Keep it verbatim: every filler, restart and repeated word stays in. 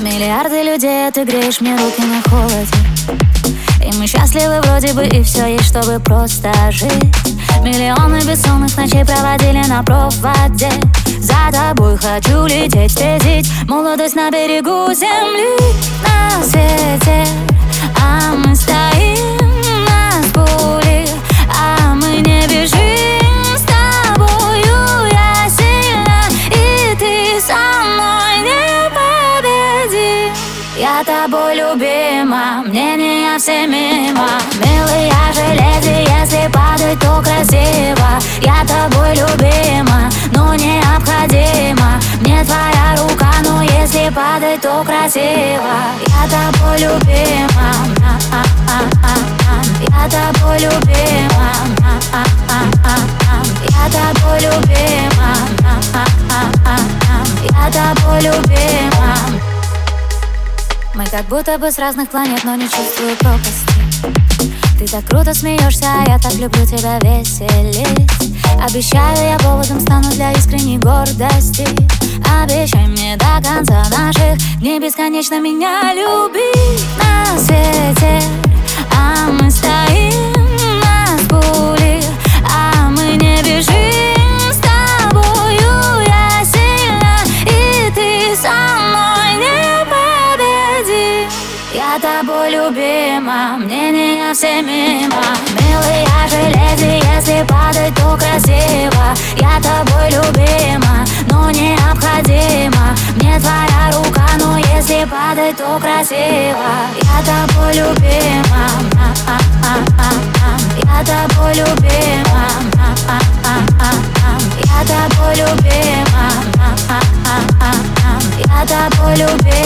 Миллиарды людей, ты греешь мне руки на холоде. И мы счастливы вроде бы, и все есть, чтобы просто жить. Миллионы бессонных ночей проводили на проводе. За тобой хочу лететь, встретить молодость на берегу земли. На свете, а мы стоим на пули, а мы не бежим. С тобою я сильна, и ты со мной непобедим. Я тобой любима, мнения все мимо. Милый, я же леди, если падать, то красиво. Я тобой любима, но необходима мне твоя рука, но если падать, то красиво. Я тобой любима, я тобой любима, я тобой любима, я тобой любима. Мы как будто бы с разных планет, но не чувствую пропасти. Ты так круто смеешься, а я так люблю тебя веселить. Обещаю, я поводом стану для искренней гордости. Обещай мне до конца наших дней бесконечно меня любить. На свете, а мы стоим на пули, а мы не бежим. С тобою я сильна, и ты со мной непобедим. Я тобой любима, мнения все мимо. Милый, я же леди, если падать, то красиво. Я тобой любима, но необходима мне твоя рука, но если падать, то красиво. Я тобой любима, я тобой любима, я тобой любима, я тобой любима.